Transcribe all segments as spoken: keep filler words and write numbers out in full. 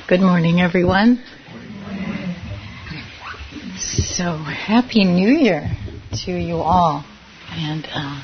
Good morning, everyone. So, Happy New Year to you all. And uh,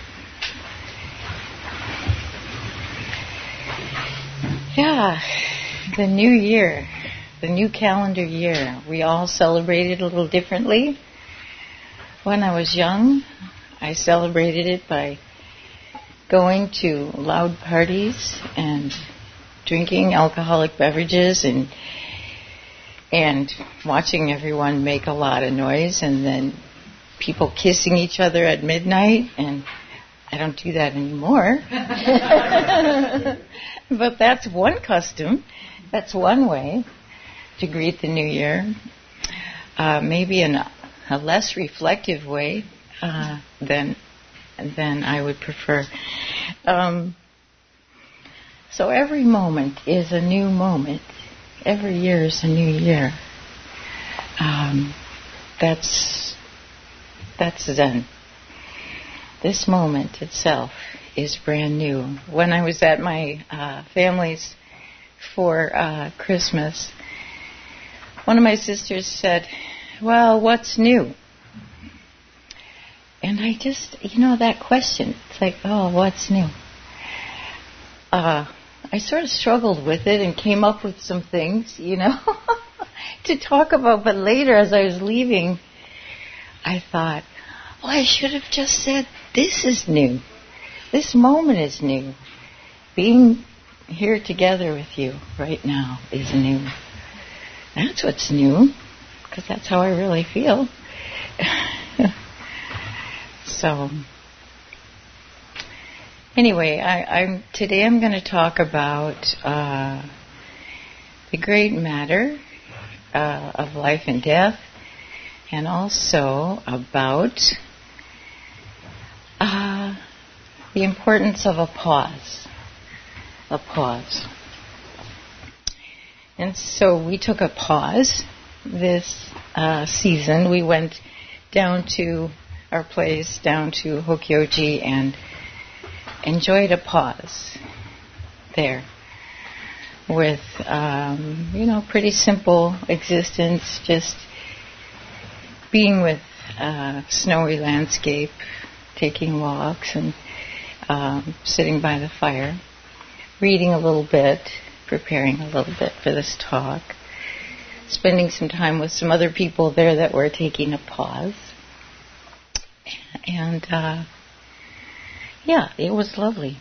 yeah, the new year, the new calendar year, we all celebrate it a little differently. When I was young, I celebrated it by going to loud parties and drinking alcoholic beverages and and watching everyone make a lot of noise, and then people kissing each other at midnight. And I don't do that anymore. But that's one custom. That's one way to greet the new year. Uh, maybe in a, a less reflective way uh, than than I would prefer. Um, So every moment is a new moment. Every year is a new year. Um, that's that's Zen. This moment itself is brand new. When I was at my uh, family's for uh, Christmas, one of my sisters said, "Well, what's new?" And I just, you know, that question. It's like, oh, what's new? Uh, I sort of struggled with it and came up with some things, you know, to talk about. But later, as I was leaving, I thought, well, I should have just said, this is new. This moment is new. Being here together with you right now is new. That's what's new, because that's how I really feel. So... Anyway, I, I'm, today I'm going to talk about uh, the great matter uh, of life and death, and also about uh, the importance of a pause. A pause. And so we took a pause this uh, season. We went down to our place, down to Hokyoji, and enjoyed a pause there with, um, you know, pretty simple existence, just being with uh, snowy landscape, taking walks and um, sitting by the fire, reading a little bit, preparing a little bit for this talk, spending some time with some other people there that were taking a pause. And, uh, yeah, it was lovely.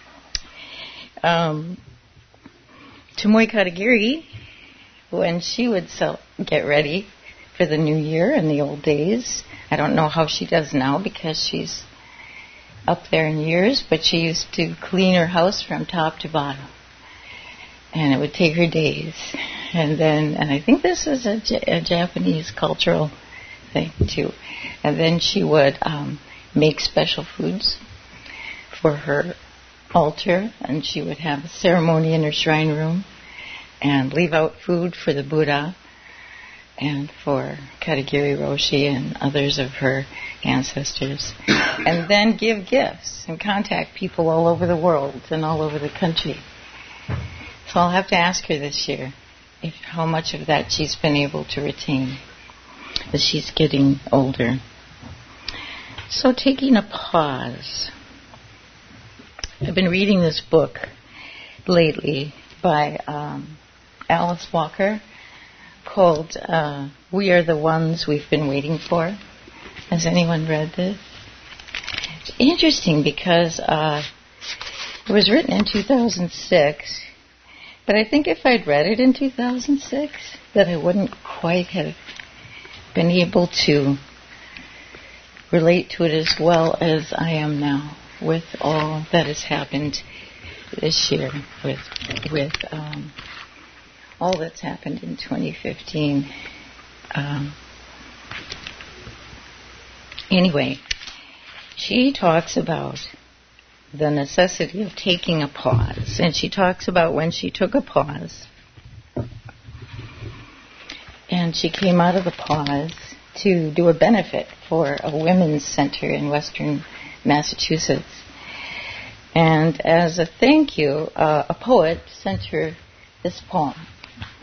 Um, Tomoe Katagiri, when she would sell, get ready for the new year in the old days, I don't know how she does now because she's up there in years, but she used to clean her house from top to bottom. And it would take her days. And then, and I think this was a, J- a Japanese cultural thing too. And then she would um, make special foods for her altar, and she would have a ceremony in her shrine room and leave out food for the Buddha and for Katagiri Roshi and others of her ancestors, and then give gifts and contact people all over the world and all over the country. So I'll have to ask her this year if how much of that she's been able to retain as she's getting older. So taking a pause. I've been reading this book lately by um, Alice Walker called uh, We Are the Ones We've Been Waiting For. Has anyone read this? It's interesting because uh, it was written in two thousand six, but I think if I'd read it in two thousand six, that I wouldn't quite have been able to relate to it as well as I am now, with all that has happened this year, with with um, all that's happened in twenty fifteen. Um, anyway, she talks about the necessity of taking a pause, and she talks about when she took a pause, and she came out of the pause to do a benefit for a women's center in Western Massachusetts. And as a thank you, uh, a poet sent her this poem.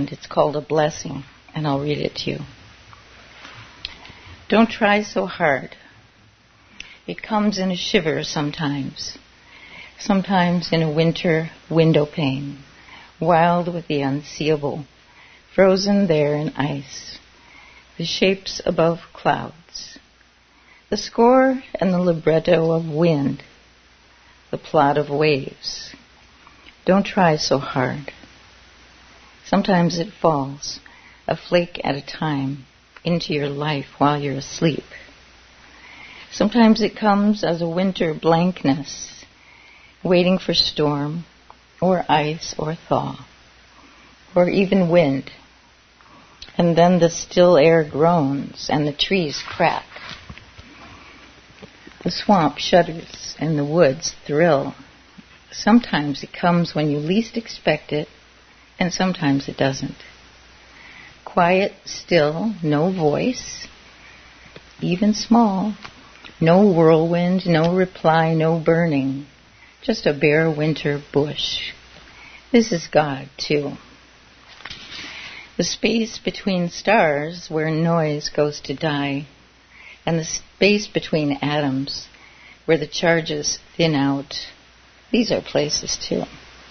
and it's called A Blessing, and I'll read it to you. Don't try so hard. It comes in a shiver sometimes, sometimes in a winter window pane, wild with the unseeable, frozen there in ice, the shapes above clouds, the score and the libretto of wind, the plot of waves. Don't try so hard. Sometimes it falls, a flake at a time, into your life while you're asleep. Sometimes it comes as a winter blankness, waiting for storm, or ice, or thaw, or even wind. And then the still air groans, and the trees crack. The swamp shudders, and the woods thrill. Sometimes it comes when you least expect it, and sometimes it doesn't. Quiet, still, no voice, even small. No whirlwind, no reply, no burning. Just a bare winter bush. This is God, too. The space between stars where noise goes to die, and the space between atoms where the charges thin out. These are places, too.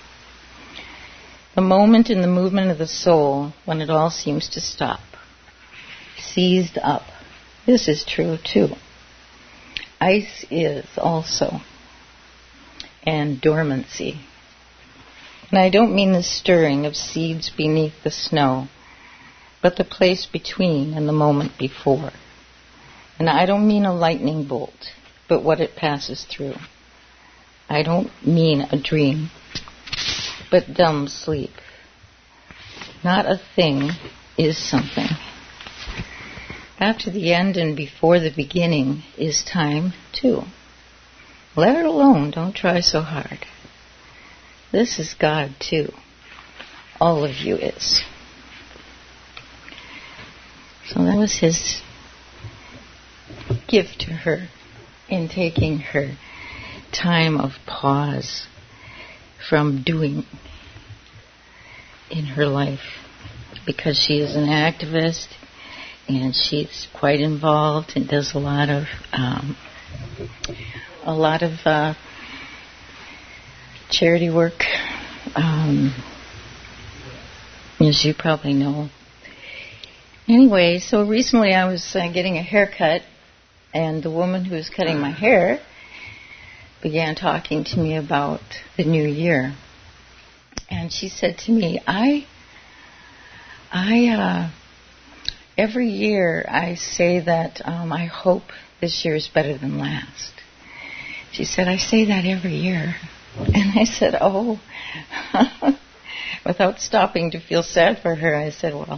The moment in the movement of the soul when it all seems to stop. Seized up. This is true, too. Ice is also. And dormancy. And I don't mean the stirring of seeds beneath the snow, but the place between and the moment before. And I don't mean a lightning bolt, but what it passes through. I don't mean a dream, but dumb sleep. Not a thing is something. After the end and before the beginning is time, too. Let it alone. Don't try so hard. This is God, too. All of you is. So that was his gift to her in taking her time of pause from doing in her life, because she is an activist and she's quite involved and does a lot of um, a lot of uh, charity work, um, as you probably know. Anyway, so recently I was uh, getting a haircut, and the woman who was cutting my hair began talking to me about the new year. And she said to me, I, I, uh, every year I say that um, I hope this year is better than last. She said, I say that every year. And I said, oh. Without stopping to feel sad for her, I said, well,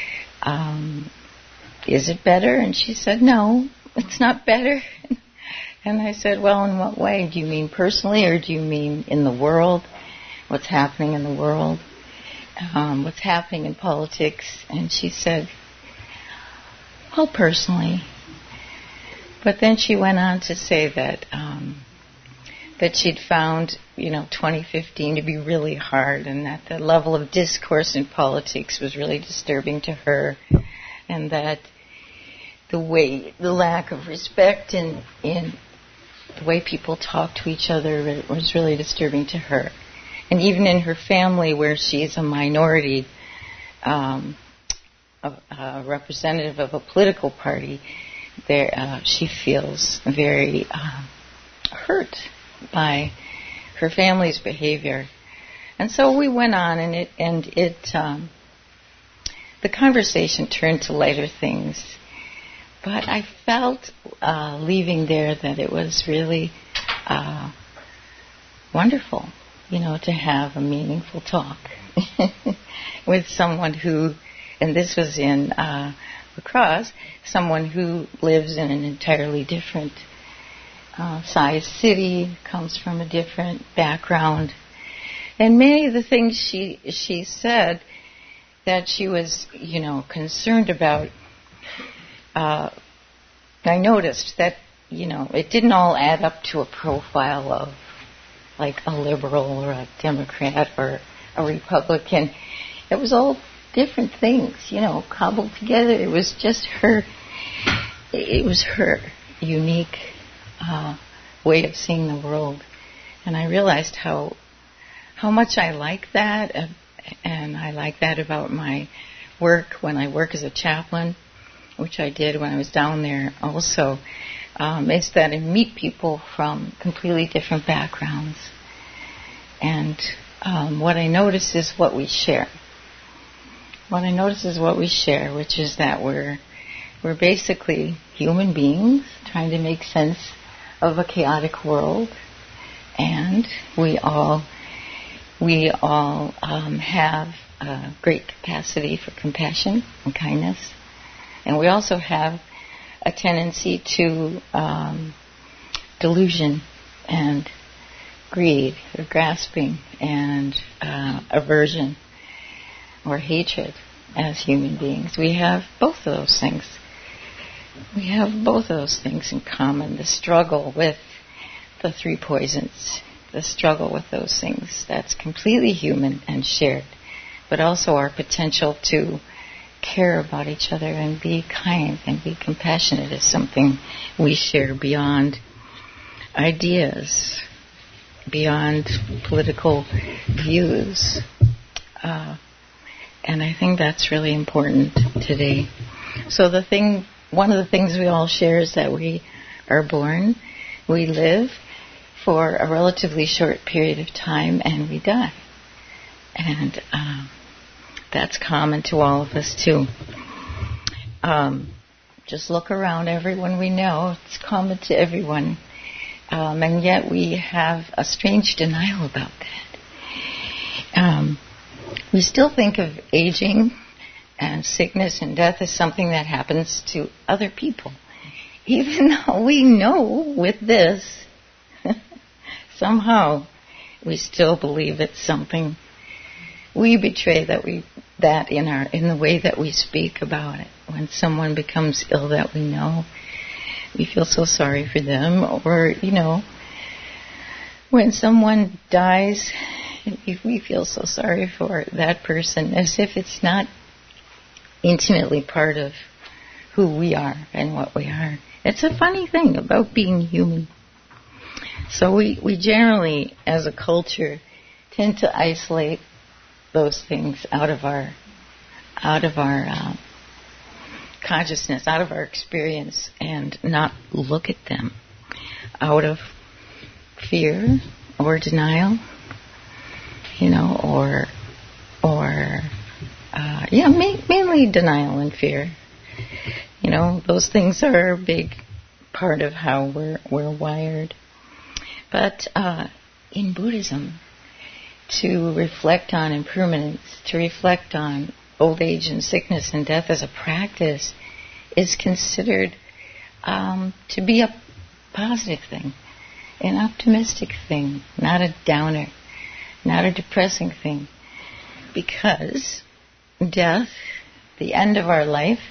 um, is it better? And she said, no, it's not better. And I said, well, in what way? Do you mean personally, or do you mean in the world? What's happening in the world? Um, what's happening in politics? And she said, well, personally. But then she went on to say that um, that she'd found, you know, twenty fifteen to be really hard, and that the level of discourse in politics was really disturbing to her, and that the way, the lack of respect in in the way people talk to each other was really disturbing to her. And even in her family, where she's a minority, um, a, a representative of a political party, there uh, she feels very uh, hurt by her family's behavior. And so we went on, and it and it um, the conversation turned to lighter things. But I felt uh, leaving there that it was really uh, wonderful, you know, to have a meaningful talk with someone who, and this was in uh, La Crosse, someone who lives in an entirely different uh, size city, comes from a different background. And many of the things she she said that she was, you know, concerned about, Uh, I noticed that, you know, it didn't all add up to a profile of, like, a liberal or a Democrat or a Republican. It was all different things, you know, cobbled together. It was just her, it was her unique uh, way of seeing the world. And I realized how how much I like that, uh, and I like that about my work when I work as a chaplain, which I did when I was down there also. Um, is that I meet people from completely different backgrounds. And um, what I notice is what we share. What I notice is what we share, which is that we're we're basically human beings trying to make sense of a chaotic world, and we all we all um, have a great capacity for compassion and kindness, and we also have a tendency to um, delusion and greed or grasping and uh, aversion or hatred as human beings. We have both of those things. We have both of those things in common. The struggle with the three poisons, the struggle with those things, that's completely human and shared, but also our potential to care about each other and be kind and be compassionate is something we share beyond ideas, beyond political views. Uh, and I think that's really important today. So the thing, one of the things we all share is that we are born, we live for a relatively short period of time, and we die. And uh, that's common to all of us too. Um, just look around, everyone we know, it's common to everyone. Um, and yet we have a strange denial about that. Um, we still think of aging and sickness and death as something that happens to other people. Even though we know with this, somehow we still believe it's something. We betray that we that in our in the way that we speak about it. When someone becomes ill that we know, we feel so sorry for them. Or, you know, when someone dies, we feel so sorry for that person, as if it's not intimately part of who we are and what we are. It's a funny thing about being human. So we, we generally, as a culture, tend to isolate those things out of our out of our uh, consciousness, out of our experience, and not look at them out of fear or denial, you know, or or uh, yeah, ma- mainly denial and fear. You know, those things are a big part of how we're we're wired. But uh, in Buddhism, to reflect on impermanence, to reflect on old age and sickness and death as a practice, is considered um, to be a positive thing, an optimistic thing, not a downer, not a depressing thing. Because death, the end of our life,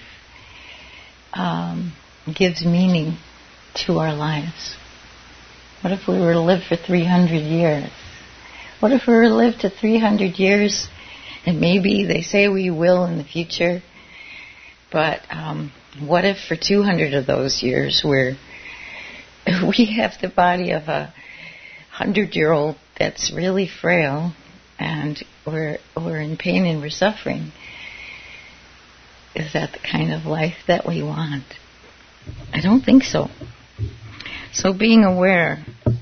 um, gives meaning to our lives. What if we were to live for three hundred years? What if we were to live to three hundred years, and maybe they say we will in the future, but um, what if for two hundred of those years we're, we have the body of a hundred-year-old that's really frail, and we're, we're in pain and we're suffering? Is that the kind of life that we want? I don't think so. So being aware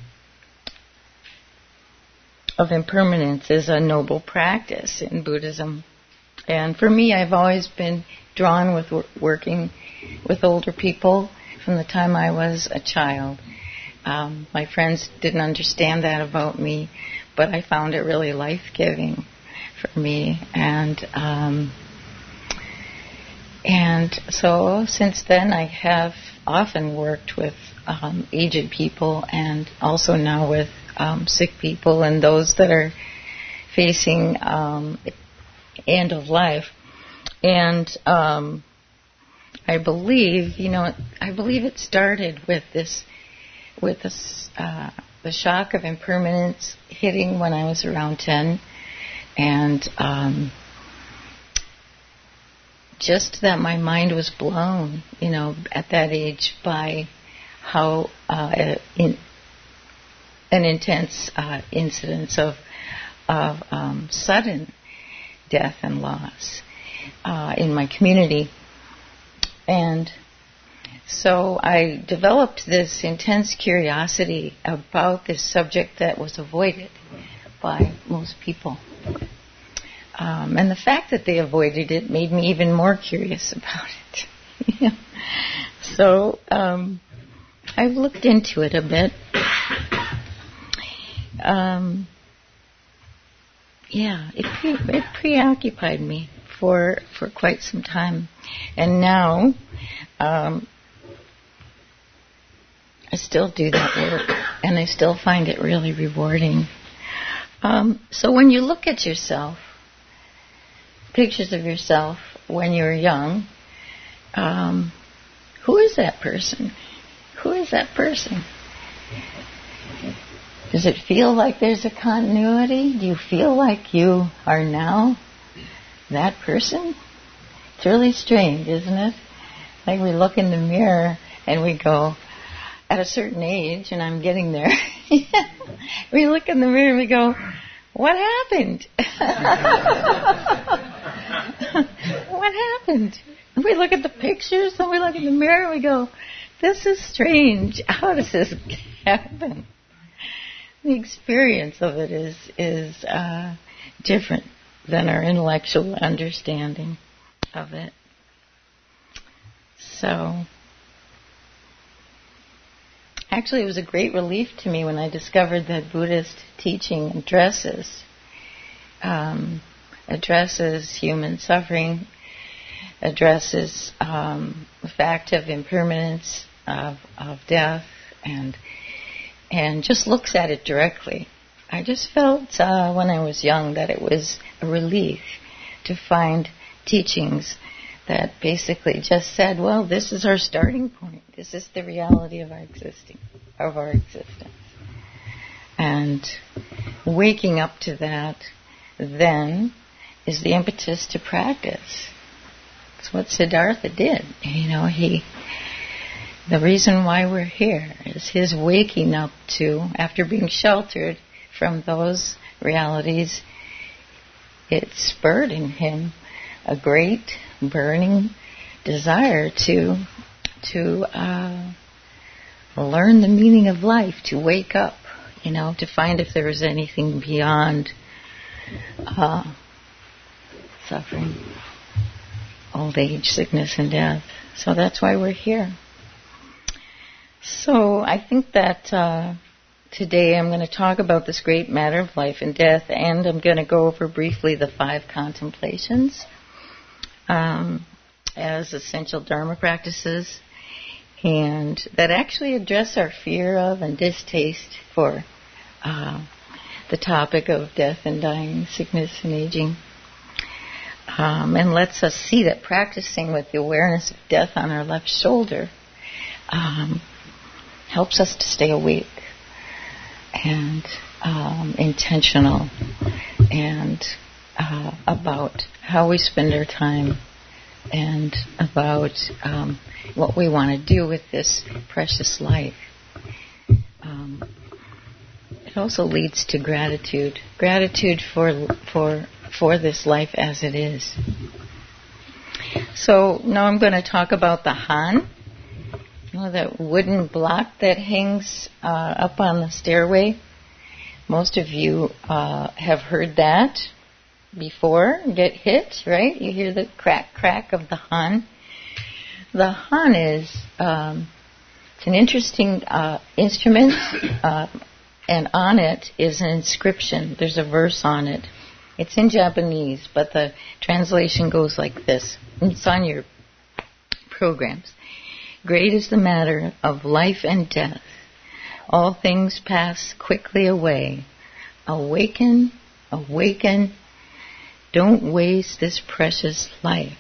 of impermanence is a noble practice in Buddhism. And for me, I've always been drawn with w- working with older people from the time I was a child. Um, my friends didn't understand that about me, but I found it really life-giving for me. And um, and so since then, I have often worked with um, aged people, and also now with um, sick people and those that are facing um, end of life. And um, I believe, you know, I believe it started with this, with this, uh, the shock of impermanence hitting when I was around ten, and um, just that my mind was blown, you know, at that age by how uh, in, an intense uh, incidence of of um, sudden death and loss uh, in my community. And so I developed this intense curiosity about this subject that was avoided by most people. Um, and the fact that they avoided it made me even more curious about it. Yeah. So um, I've looked into it a bit. Um, yeah, it, pre- it preoccupied me for for quite some time, and now um, I still do that work, and I still find it really rewarding. Um, so when you look at yourself, pictures of yourself when you're young, um, who is that person? Who is that person? Does it feel like there's a continuity? Do you feel like you are now that person? It's really strange, isn't it? Like we look in the mirror and we go, at a certain age, and I'm getting there, we look in the mirror and we go, what happened? What happened? And we look at the pictures and we look in the mirror and we go, this is strange. How does this happen? The experience of it is is uh, different than our intellectual understanding of it. So, actually, it was a great relief to me when I discovered that Buddhist teaching addresses um, addresses human suffering, addresses um, the fact of impermanence, of, of death, and and just looks at it directly. I just felt uh, when I was young that it was a relief to find teachings that basically just said, well, this is our starting point. This is the reality of our existing, of our existence. And waking up to that then is the impetus to practice. That's what Siddhartha did. You know, he... The reason why we're here is his waking up to, after being sheltered from those realities, it spurred in him a great burning desire to to uh, learn the meaning of life, to wake up, you know, to find if there was anything beyond uh, suffering, old age, sickness, and death. So that's why we're here. So I think that uh, today I'm going to talk about this great matter of life and death, and I'm going to go over briefly the five contemplations um, as essential Dharma practices, and that actually address our fear of and distaste for uh, the topic of death and dying, sickness and aging, um, and lets us see that practicing with the awareness of death on our left shoulder um, helps us to stay awake and um, intentional and uh, about how we spend our time and about um, what we want to do with this precious life. Um, it also leads to gratitude, gratitude for for for this life as it is. So now I'm going to talk about the Han. You know, that wooden block that hangs uh, up on the stairway. Most of you uh, have heard that before. Get hit, right? You hear the crack, crack of the Han. The Han is um, it's an interesting uh, instrument, uh, and on it is an inscription. There's a verse on it. It's in Japanese, but the translation goes like this. It's on your programs. Great is the matter of life and death. All things pass quickly away. Awaken, awaken. Don't waste this precious life.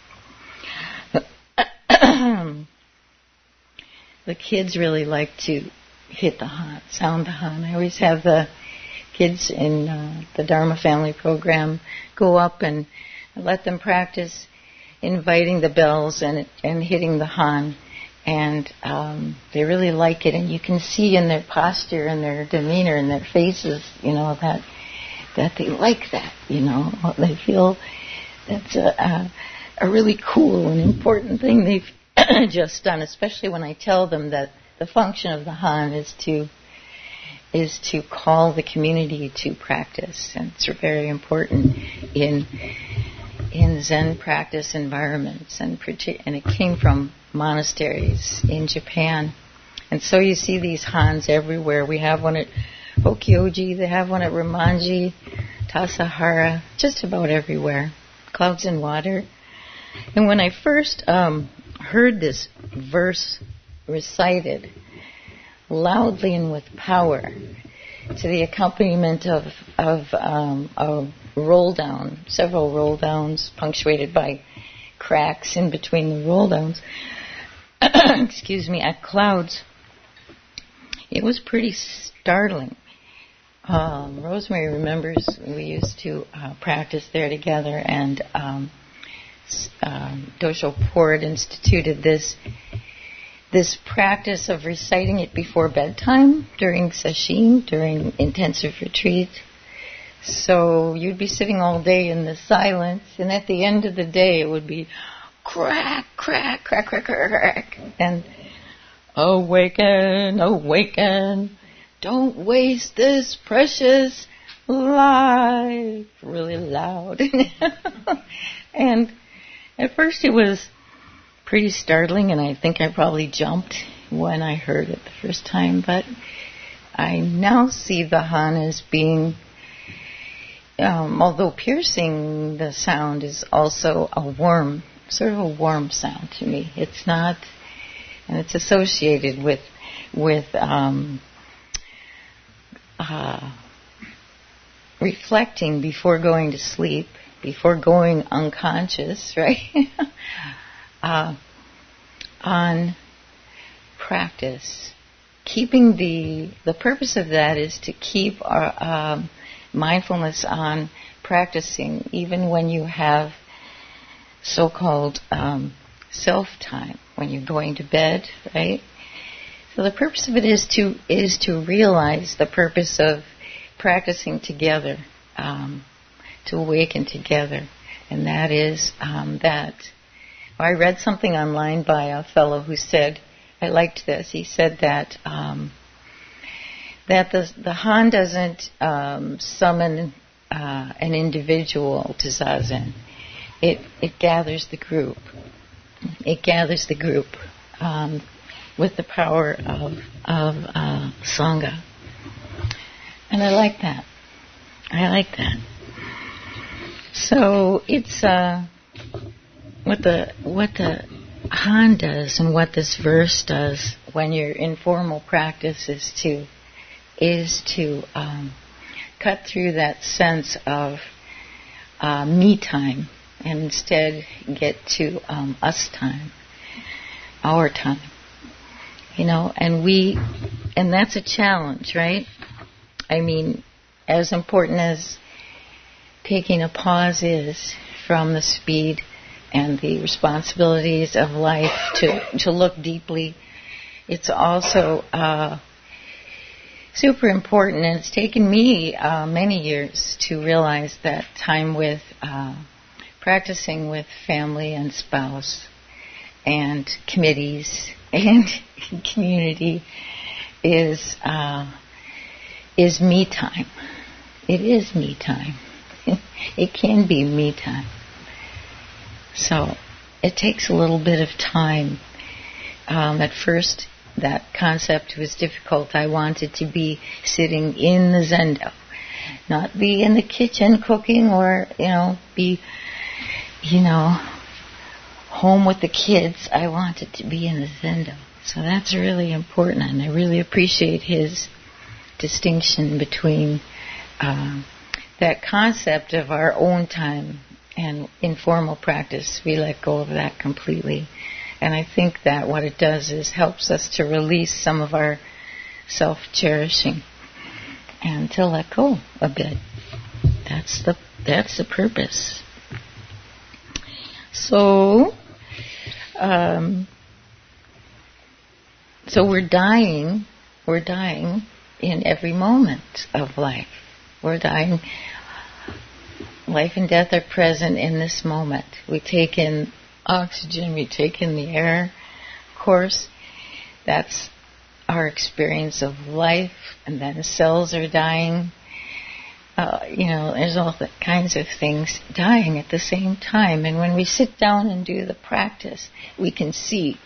The kids really like to hit the Han, sound the Han. I always have the kids in uh, the Dharma Family Program go up and let them practice inviting the bells and and hitting the Han, and um, they really like it. And you can see in their posture and their demeanor and their faces, you know, that that they like that. You know, they feel that's a, a, a really cool and important thing they've just done. Especially when I tell them that the function of the Han is to is to call the community to practice, and it's very important in in Zen practice environments, and and it came from monasteries in Japan. And so you see these Hans everywhere. We have one at Hokyoji, they have one at Romanji, Tassajara, just about everywhere. Clouds and water. And when I first um, heard this verse recited loudly and with power, to the accompaniment of of um, a roll down, several roll downs punctuated by cracks in between the roll downs, excuse me, at clouds, it was pretty startling. Um, Rosemary remembers we used to uh, practice there together, and um, um, Dosho Port instituted this this practice of reciting it before bedtime, during sesshin, during intensive retreat. So you'd be sitting all day in the silence, and at the end of the day it would be crack, crack, crack, crack, crack, crack, and awaken, awaken, don't waste this precious life, really loud. And at first it was pretty startling, and I think I probably jumped when I heard it the first time, but I now see the Han as being, um, although piercing, the sound is also a warm, sort of a warm sound to me. It's not, and it's associated with with um, uh, reflecting before going to sleep, before going unconscious, right? Uh, on practice. Keeping the the purpose of that is to keep our um, mindfulness on practicing, even when you have so-called um, self-time, when you're going to bed, right? So the purpose of it is to is to realize the purpose of practicing together, um, to awaken together, and that is um, that. I read something online by a fellow who said, I liked this, he said that um, that the, the Han doesn't um, summon uh, an individual to Zazen. It, it gathers the group. It gathers the group um, with the power of, of uh, Sangha. And I like that. I like that. So it's... Uh, What the what the Han does and what this verse does when you're in formal practice is to is to um, cut through that sense of uh, me time and instead get to um, us time, our time. You know, and we and that's a challenge, right? I mean, as important as taking a pause is from the speed and the responsibilities of life to, to look deeply, it's also uh, super important. And it's taken me uh, many years to realize that time with uh, practicing with family and spouse and committees and community is uh, is me time. It is me time. It can be me time. So it takes a little bit of time. Um, at first, that concept was difficult. I wanted to be sitting in the zendo, not be in the kitchen cooking or, you know, be, you know, home with the kids. I wanted to be in the zendo. So that's really important, and I really appreciate his distinction between uh, that concept of our own time and informal practice. We let go of that completely. And I think that what it does is helps us to release some of our self-cherishing and to let go a bit. That's the that's the purpose. So, um, so we're dying, we're dying in every moment of life. We're dying. Life and death are present in this moment. We take in oxygen, we take in the air. Of course, that's our experience of life, and then cells are dying. Uh, you know, there's all the kinds of things dying at the same time. And when we sit down and do the practice, we can see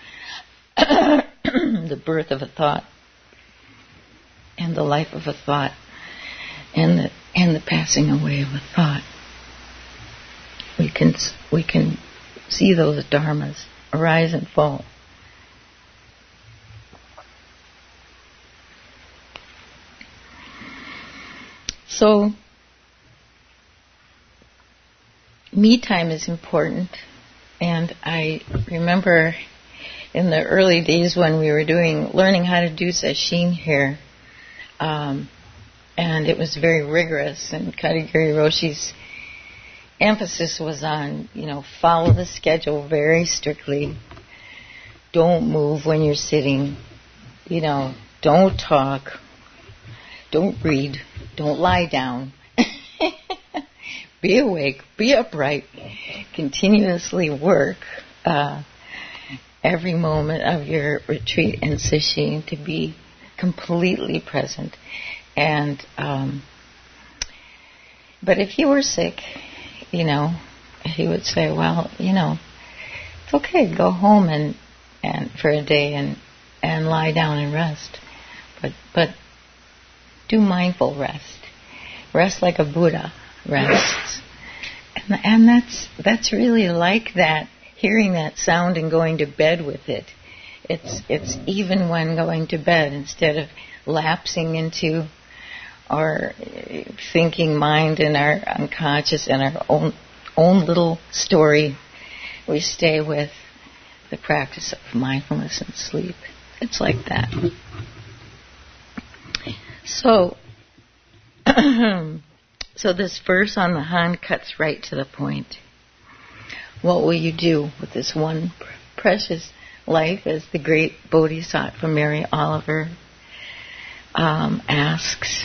the birth of a thought, and the life of a thought, and the and the passing away of a thought. We can we can see those dharmas arise and fall. So, me time is important, and I remember in the early days when we were doing, learning how to do sesshin here, um, and it was very rigorous, and Katagiri Roshi's emphasis was on, you know, follow the schedule very strictly. Don't move when you're sitting, you know, don't talk, don't read, don't lie down. Be awake, be upright, continuously work uh, every moment of your retreat and sesshin to be completely present. And um, but if you were sick, you know, he would say, well, you know, it's okay, go home and and for a day and and lie down and rest, but but do mindful rest, rest like a Buddha rests. And, and that's that's really like that, hearing that sound and going to bed with it. It's it's even when going to bed, instead of lapsing into our thinking mind and our unconscious and our own own little story, we stay with the practice of mindfulness and sleep. It's like that. So, so this verse on the Han cuts right to the point. What will you do with this one precious life, as the great Bodhisattva Mary Oliver um, asks?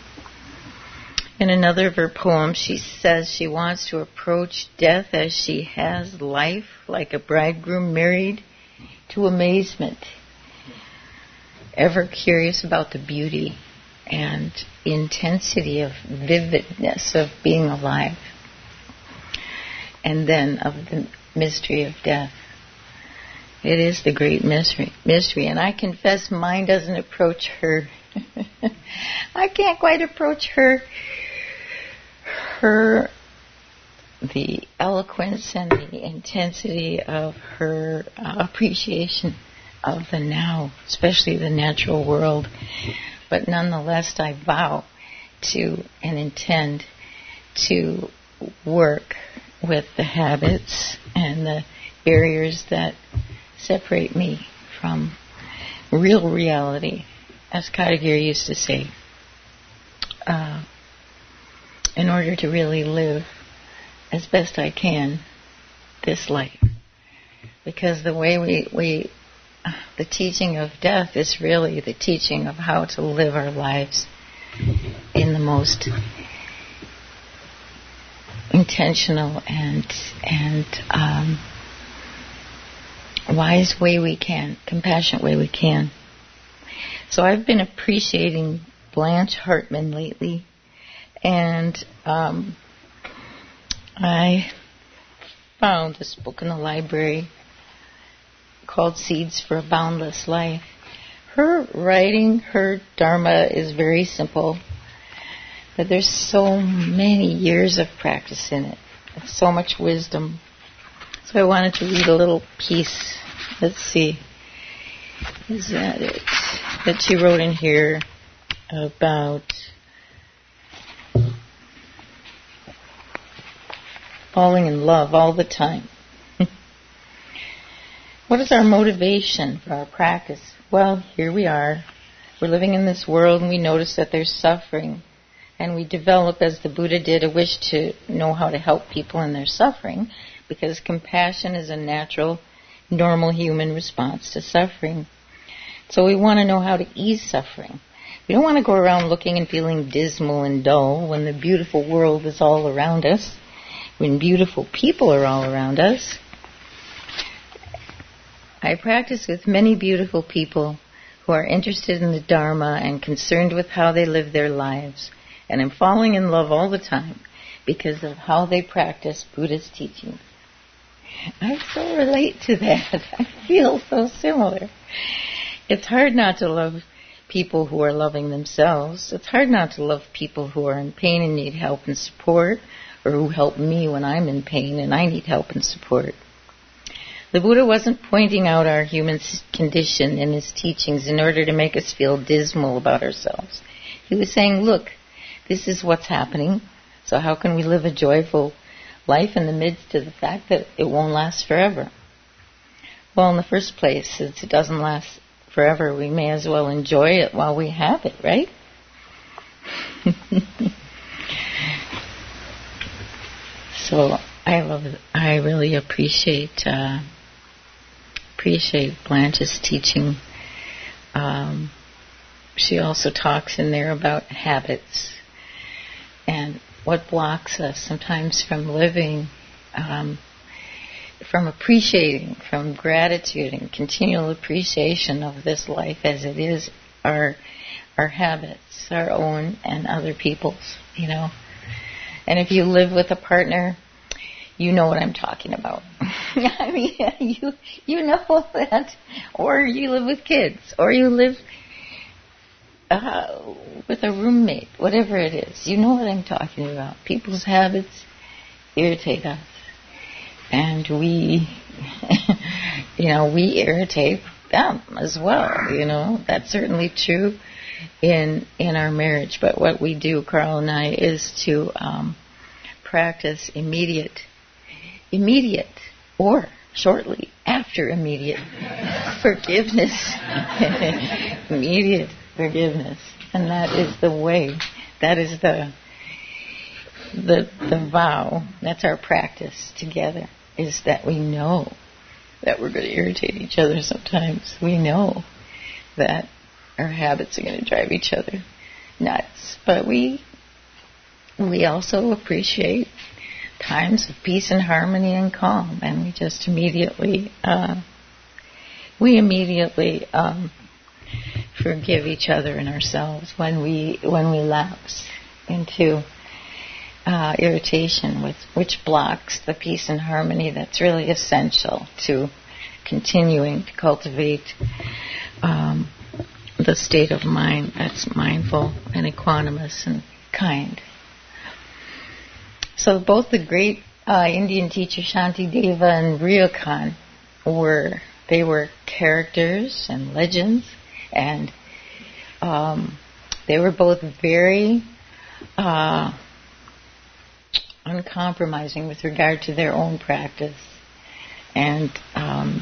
In another of her poems, she says she wants to approach death as she has life, like a bridegroom married to amazement, ever curious about the beauty and intensity of vividness of being alive, and then of the mystery of death. It is the great mystery, mystery, and I confess mine doesn't approach her. I can't quite approach her. Her, the eloquence and the intensity of her uh, appreciation of the now, especially the natural world. But nonetheless, I vow to and intend to work with the habits and the barriers that separate me from real reality, as Katagiri used to say, uh, in order to really live as best I can this life. Because the way we, we the teaching of death is really the teaching of how to live our lives in the most intentional and and um, wise way we can, compassionate way we can. So I've been appreciating Blanche Hartman lately, and um, I found this book in the library called Seeds for a Boundless Life. Her writing, her Dharma is very simple, but there's so many years of practice in it, so much wisdom. So I wanted to read a little piece. Let's see. Is that it? That she wrote in here about falling in love all the time. What is our motivation for our practice? Well, here we are. We're living in this world, and we notice that there's suffering. And we develop, as the Buddha did, a wish to know how to help people in their suffering. because compassion is a natural, normal human response to suffering. So we want to know how to ease suffering. We don't want to go around looking and feeling dismal and dull when the beautiful world is all around us, when beautiful people are all around us. I practice with many beautiful people who are interested in the Dharma and concerned with how they live their lives. And I'm falling in love all the time because of how they practice Buddha's teachings. I so relate to that. I feel so similar. It's hard not to love people who are loving themselves. It's hard not to love people who are in pain and need help and support, or who help me when I'm in pain and I need help and support. The Buddha wasn't pointing out our human condition in his teachings in order to make us feel dismal about ourselves. He was saying, look, this is what's happening, so how can we live a joyful life in the midst of the fact that it won't last forever? Well, in the first place, since it doesn't last forever, we may as well enjoy it while we have it, right? So I love it. I really appreciate uh, appreciate Blanche's teaching. Um, she also talks in there about habits and what blocks us sometimes from living, um, from appreciating, from gratitude and continual appreciation of this life as it is, our our habits, our own and other people's, you know. And if you live with a partner, you know what I'm talking about. I mean, you you know that. Or you live with kids, or you live uh, with a roommate, whatever it is. You know what I'm talking about. People's habits irritate us. And we, you know, we irritate them as well, you know. That's certainly true in in our marriage. But what we do, Carl and I, is to um, practice immediate, immediate, or shortly after immediate forgiveness. Immediate forgiveness. And that is the way, that is the, the, the vow, that's our practice together, is that we know that we're going to irritate each other sometimes. We know that our habits are going to drive each other nuts. But we we also appreciate times of peace and harmony and calm, and we just immediately uh, we immediately um, forgive each other and ourselves when we when we lapse into uh, irritation, with which blocks the peace and harmony that's really essential to continuing to cultivate um, the state of mind that's mindful and equanimous and kind. So both the great uh, Indian teacher Shantideva and Ryokan were they were characters and legends, and um, they were both very uh, uncompromising with regard to their own practice. And um,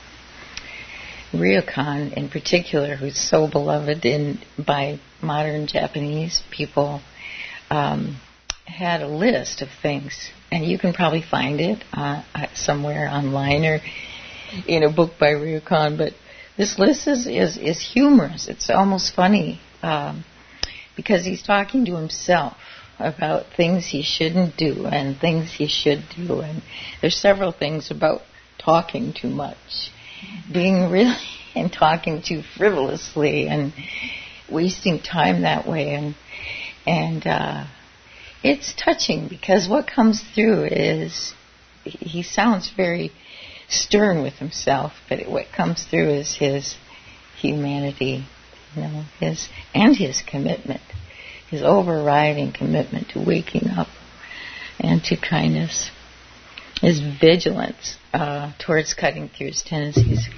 Ryokan in particular, who's so beloved in by modern Japanese people, um, had a list of things, and you can probably find it uh, somewhere online or in a book by Ryokan, but this list is, is, is humorous. It's almost funny um, because he's talking to himself about things he shouldn't do and things he should do, and there's several things about talking too much, being really and talking too frivolously and wasting time that way, and and uh, it's touching because what comes through is he sounds very stern with himself, but it, what comes through is his humanity, you know, his and his commitment, his overriding commitment to waking up and to kindness, his vigilance uh, towards cutting through his tendencies.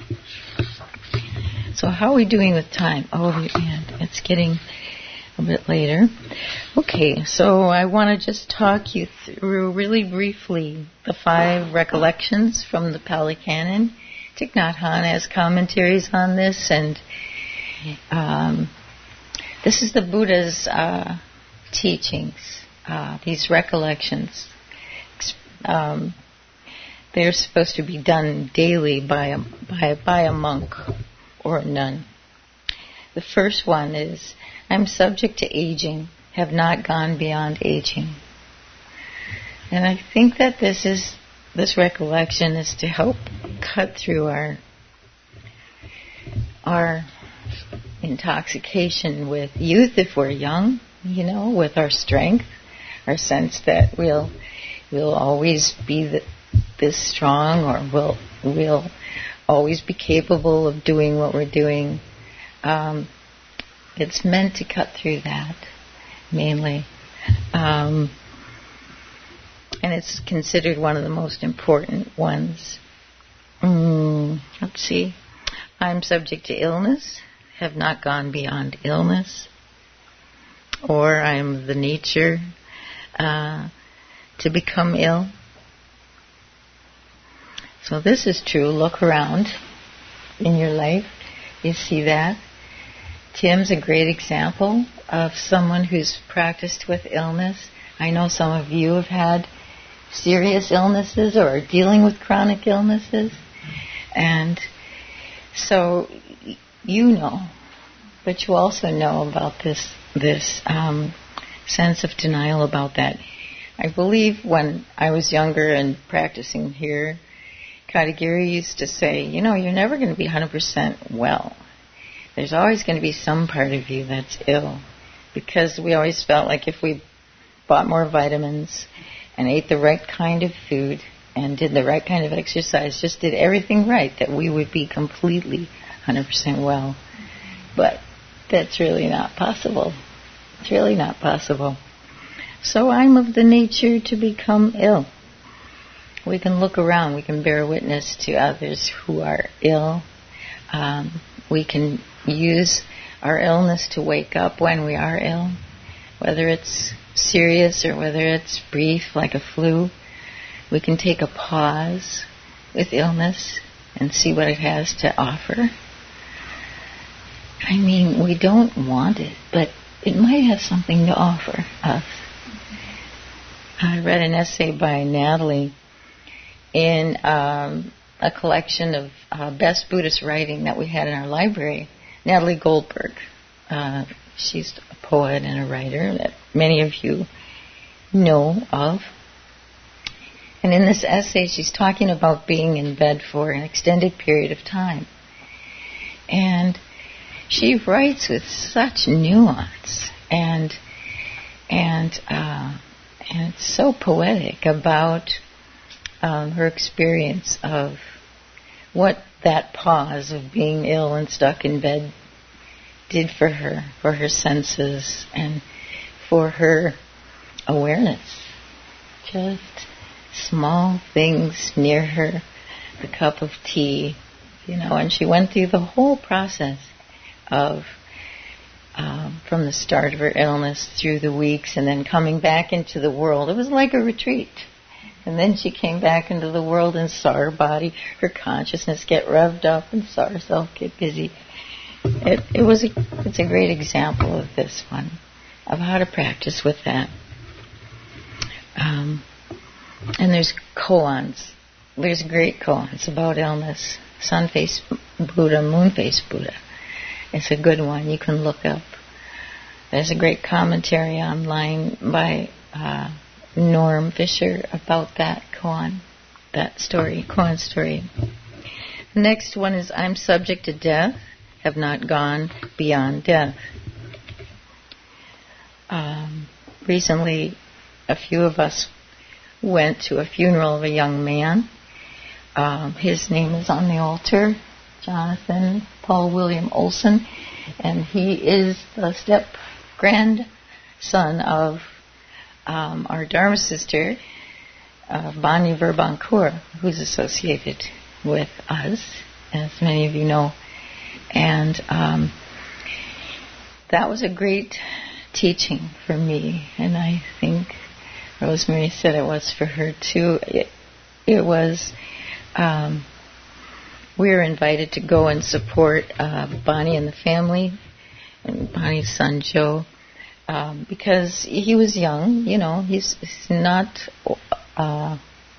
So how are we doing with time? Oh, and it's getting a bit later. Okay, so I want to just talk you through really briefly the five recollections from the Pali Canon. Thich Nhat Hanh has commentaries on this, and um, this is the Buddha's uh, teachings, uh, these recollections. Um, they're supposed to be done daily by a, by, by a monk or a nun. The first one is, I'm subject to aging, have not gone beyond aging. And I think that this is this recollection is to help cut through our our intoxication with youth if we're young, you know, with our strength, our sense that we'll we'll always be the, this strong, or we'll we'll always be capable of doing what we're doing. Um, it's meant to cut through that, mainly. Um, and it's considered one of the most important ones. Mm, let's see. I'm subject to illness, have not gone beyond illness, or I'm the nature uh, to become ill. So this is true. Look around in your life. You see that. Tim's a great example of someone who's practiced with illness. I know some of you have had serious illnesses or are dealing with chronic illnesses. And so you know, but you also know about this this um, sense of denial about that. I believe when I was younger and practicing here, Katagiri used to say, you know, you're never going to be one hundred percent well. There's always going to be some part of you that's ill. Because we always felt like if we bought more vitamins and ate the right kind of food and did the right kind of exercise, just did everything right, that we would be completely one hundred percent well. But that's really not possible. It's really not possible. So I'm of the nature to become ill. We can look around. We can bear witness to others who are ill. Um, we can use our illness to wake up when we are ill, whether it's serious or whether it's brief, like a flu. We can take a pause with illness and see what it has to offer. I mean, we don't want it, but it might have something to offer us. I read an essay by Natalie in um, a collection of uh, best Buddhist writing that we had in our library. Natalie Goldberg. Uh, she's a poet and a writer that many of you know of. And in this essay, she's talking about being in bed for an extended period of time. And she writes with such nuance and and uh, and it's so poetic about um, her experience of what that pause of being ill and stuck in bed did for her, for her senses, and for her awareness. Just small things near her, the cup of tea, you know, and she went through the whole process of um, from the start of her illness through the weeks and then coming back into the world. It was like a retreat. And then she came back into the world and saw her body, her consciousness get revved up, and saw herself get busy. It, it was a, it's a great example of this one, of how to practice with that. Um, and there's koans. There's great koans about illness. Sun-faced Buddha, moon-faced Buddha. It's a good one you can look up. There's a great commentary online by uh, Norm Fisher about that koan, that story, koan story. The next one is, I'm subject to death, have not gone beyond death. Um, recently, a few of us went to a funeral of a young man. Um, his name is on the altar, Jonathan Paul William Olson, and he is the step-grandson of um, our Dharma sister, uh, Bani Verbancourt, who's associated with us, as many of you know. And um, that was a great teaching for me, and I think Rosemary said it was for her too. It, it was, um, we were invited to go and support uh, Bonnie and the family, and Bonnie's son Joe, um, because he was young, you know, he's, he's not uh,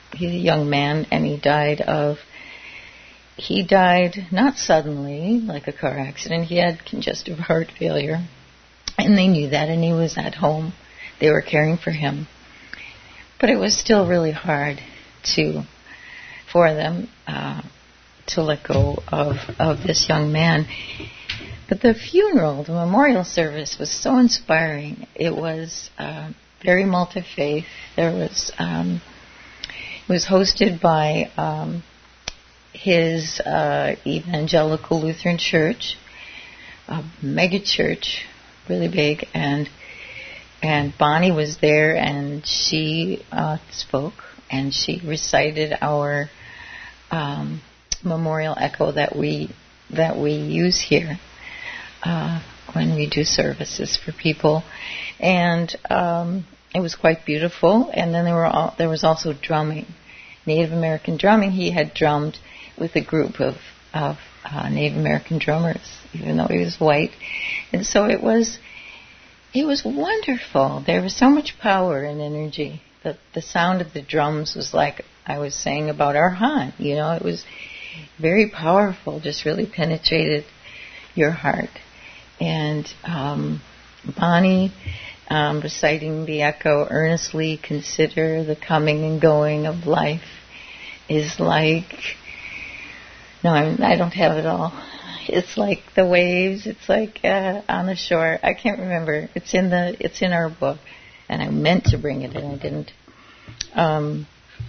he's a young man, and he died of, he died not suddenly, like a car accident. He had congestive heart failure, and they knew that, and he was at home. They were caring for him. But it was still really hard to, for them uh, to let go of, of this young man. But the funeral, the memorial service, was so inspiring. It was uh, very multi-faith. There was, um, it was hosted by um, his uh, Evangelical Lutheran Church, a mega church, really big, and and Bonnie was there, and she uh, spoke, and she recited our um, memorial echo that we that we use here uh, when we do services for people, and um, it was quite beautiful. And then there were all, there was also drumming, Native American drumming. He had drummed with a group of of uh, Native American drummers, even though he was white, and so it was. It was wonderful. There was so much power and energy. The, the sound of the drums was like I was saying about our Han. You know, it was very powerful, just really penetrated your heart. And um, Bonnie um, reciting the echo, earnestly consider the coming and going of life, is like, no, I'm, I don't have it all. It's like the waves. It's like uh, on the shore. I can't remember. It's in the. It's in our book, and I meant to bring it, and I didn't. Um,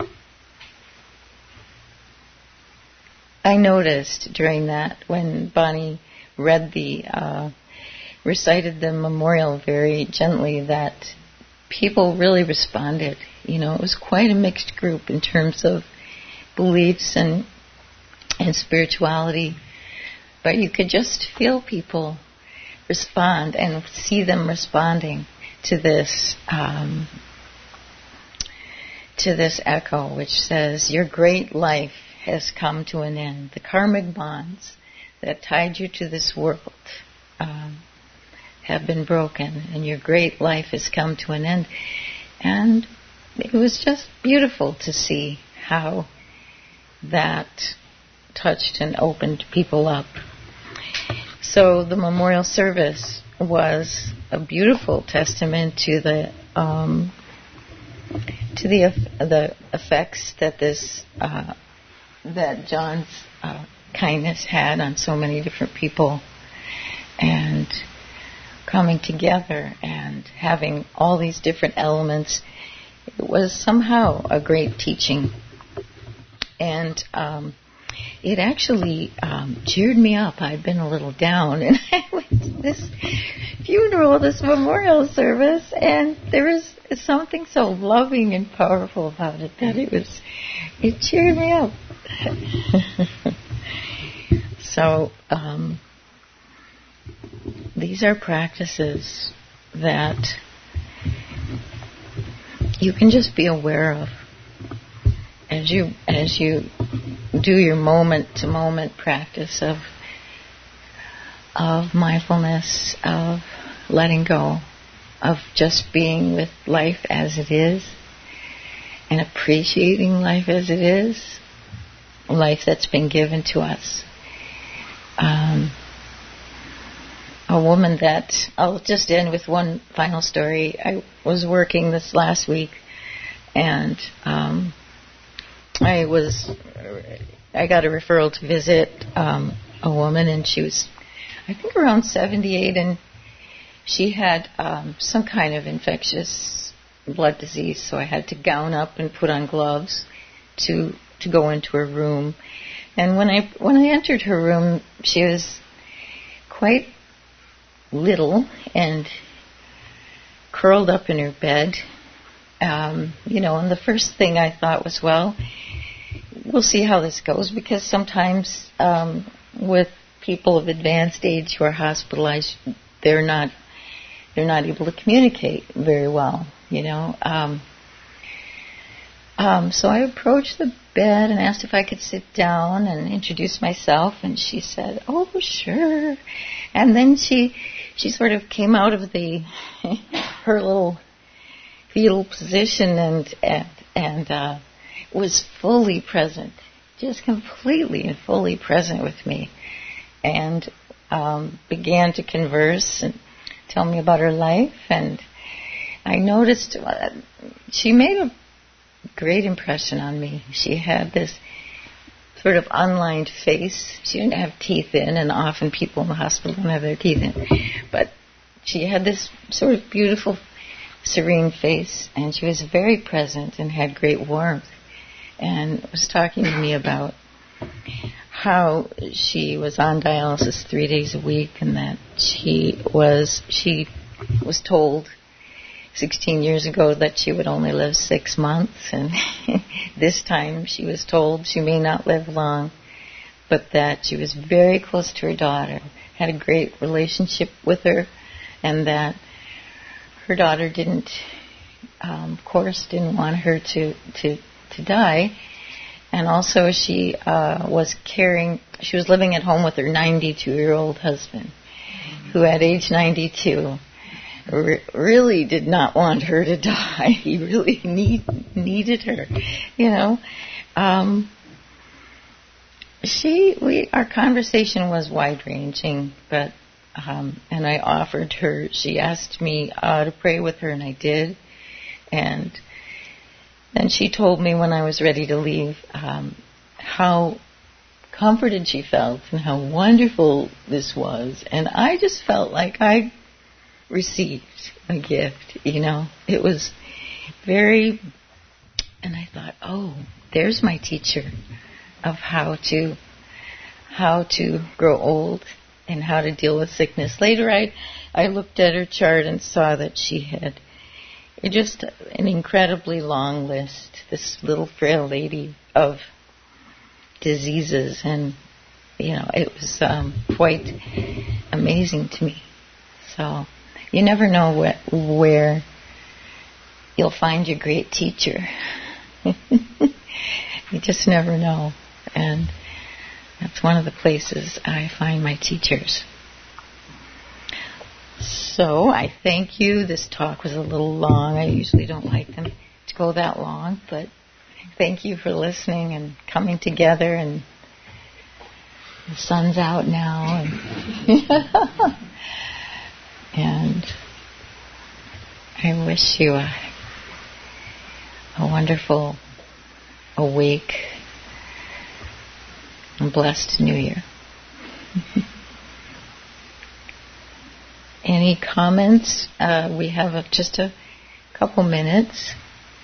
I noticed during that when Bonnie read the, uh, recited the memorial very gently, that people really responded. You know, it was quite a mixed group in terms of beliefs and and spirituality. But you could just feel people respond and see them responding to this um, to this echo, which says, your great life has come to an end. The karmic bonds that tied you to this world um, have been broken, and your great life has come to an end. And it was just beautiful to see how that touched and opened people up. So the memorial service was a beautiful testament to the um, to the the effects that this uh, that John's uh, kindness had on so many different people, and coming together and having all these different elements. It was somehow a great teaching, and um, it actually um, cheered me up. I'd been a little down, and I went to this funeral, this memorial service, and there was something so loving and powerful about it that it was, it cheered me up. So um, these are practices that you can just be aware of as you as you do your moment-to-moment practice of of mindfulness, of letting go, of just being with life as it is, and appreciating life as it is, life that's been given to us. Um, a woman that, I'll just end with one final story. I was working this last week, and um, I was, I got a referral to visit um, a woman, and she was, I think, around seventy-eight, and she had um, some kind of infectious blood disease, so I had to gown up and put on gloves to to go into her room. And when I when I entered her room, she was quite little and curled up in her bed. Um, you know, and the first thing I thought was, well, we'll see how this goes, because sometimes um, with people of advanced age who are hospitalized, they're not they're not able to communicate very well. You know. Um, Um, so I approached the bed and asked if I could sit down and introduce myself, and she said, "Oh, sure." And then she she sort of came out of the her little fetal position and and and uh, was fully present, just completely and fully present with me, and um, began to converse and tell me about her life. And I noticed uh, she made a great impression on me. She had this sort of unlined face. She didn't have teeth in, and often people in the hospital don't have their teeth in. But she had this sort of beautiful, serene face, and she was very present and had great warmth, and was talking to me about how she was on dialysis three days a week, and that she was she was told sixteen years ago that she would only live six months, and this time she was told she may not live long, but that she was very close to her daughter, had a great relationship with her, and that her daughter didn't, um, of course, didn't want her to, to, to die. And also she uh, was caring, she was living at home with her ninety-two-year-old husband, who at age ninety-two re- really did not want her to die. He really need, needed her, you know. Um, she, we, our conversation was wide-ranging, but, um, and I offered her, she asked me uh, to pray with her, and I did. And then she told me when I was ready to leave um, how comforted she felt and how wonderful this was. And I just felt like I received a gift, you know. It was very, and I thought, oh, there's my teacher of how to how to grow old and how to deal with sickness. Later I, I looked at her chart and saw that she had just an incredibly long list, this little frail lady, of diseases, and you know, it was um, quite amazing to me. So you never know what, where you'll find your great teacher. You just never know, and that's one of the places I find my teachers. So I thank you. This talk was a little long. I usually don't like them to go that long, but thank you for listening and coming together. And the sun's out now, and, and I wish you a, a wonderful, awake, and blessed New Year. Any comments? Uh, we have a, just a couple minutes.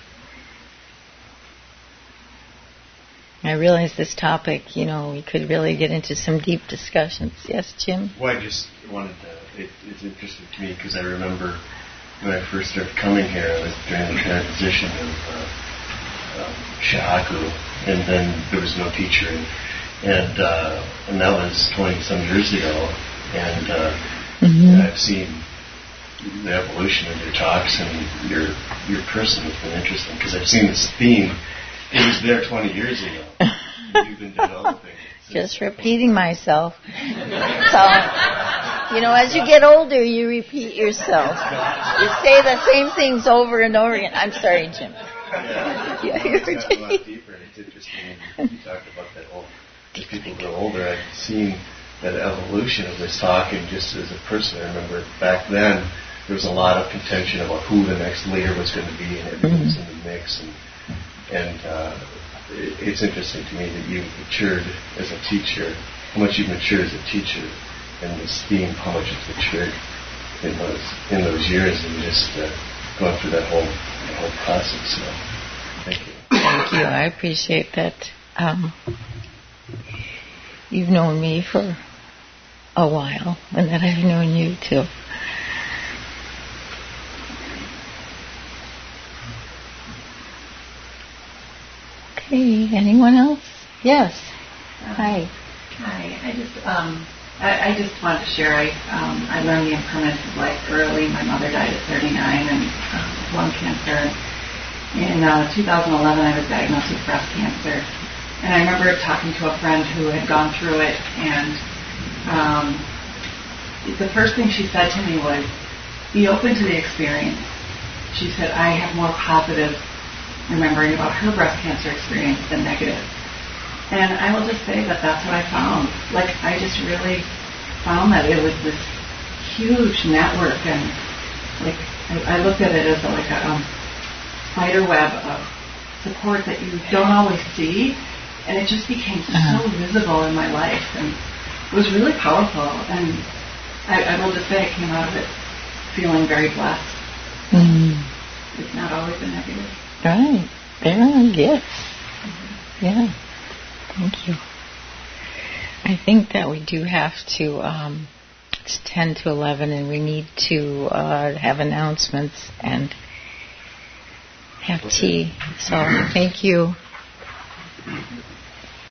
I realize this topic, you know, we could really get into some deep discussions. Yes, Jim? Well, I just wanted to, it, it's interesting to me because I remember when I first started coming here, I was during the transition of uh, um, Shahaku, and then there was no teacher, and and, uh, and that was twenty-some years ago, and uh, Mm-hmm. And I've seen the evolution of your talks, and your your person has been interesting because I've seen this theme. It was there twenty years ago. You've been developing it. Just repeating myself. So, you know, as you get older, you repeat yourself. You say the same things over and over again. I'm sorry, Jim. Yeah, yeah, it's got a lot deeper, and it's interesting. And you talked about that whole, as people grow older, I've seen that evolution of this talk, and just as a person, I remember back then there was a lot of contention about who the next leader was going to be, and everything was in the mix. And and uh, it, it's interesting to me that you've matured as a teacher, how much you've matured as a teacher, and this theme, how much you've matured in those in those years, and just uh, going through that whole that whole process. So, thank you. Thank you. I appreciate that. Um, you've known me for a while, and that I've known you too. Okay, anyone else? Yes. Um, Hi. Hi. I just um, I, I just wanted to share. I um, I learned the impermanence of life early. My mother died at thirty-nine, and um, lung cancer. In uh, two thousand eleven, I was diagnosed with breast cancer, and I remember talking to a friend who had gone through it, and Um, the first thing she said to me was, be open to the experience. She said, I have more positive remembering about her breast cancer experience than negative. And I will just say that that's what I found. Like, I just really found that it was this huge network, and like I, I looked at it as a, like a um, spider web of support that you don't always see, and it just became uh-huh. so visible in my life, and it was really powerful. And I, I will just say I came out of it feeling very blessed. Mm. It's not always a negative. Right. There are gifts. Mm-hmm. Yeah. Thank you. I think that we do have to, um, it's ten to eleven, and we need to uh, have announcements and have tea. So thank you.